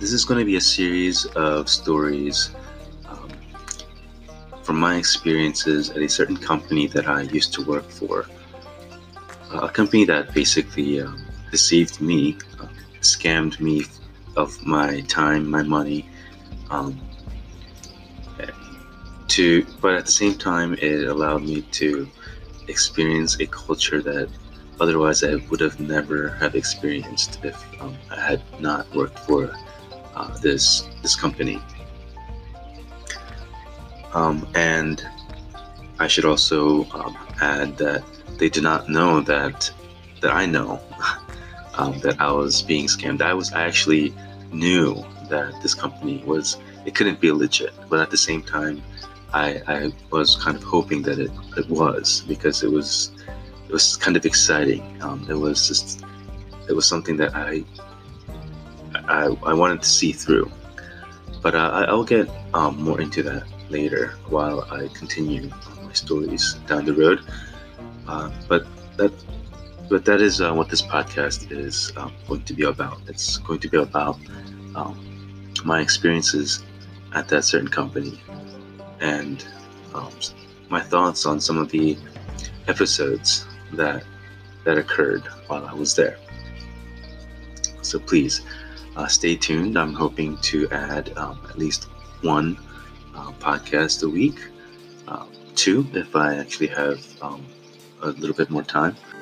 This is going to be a series of stories um, from my experiences at a certain company that I used to work for. A company that basically deceived me, scammed me of my time, my money, um, but at the same time, it allowed me to experience a culture that otherwise I would have never have experienced if I had not worked for this company. And I should also add that they did not know that I know that I was being scammed. I actually knew that this company it couldn't be legit, but at the same time, I was kind of hoping that it was, because it was kind of exciting. It was something that I wanted to see through. But I'll get more into that later while I continue my stories down the road. But that that is what this podcast is going to be about. It's going to be about um, my experiences at that certain company and um, my thoughts on some of the episodes that occurred while I was there. So please stay tuned. I'm hoping to add at least one podcast a week, two if I actually have a little bit more time.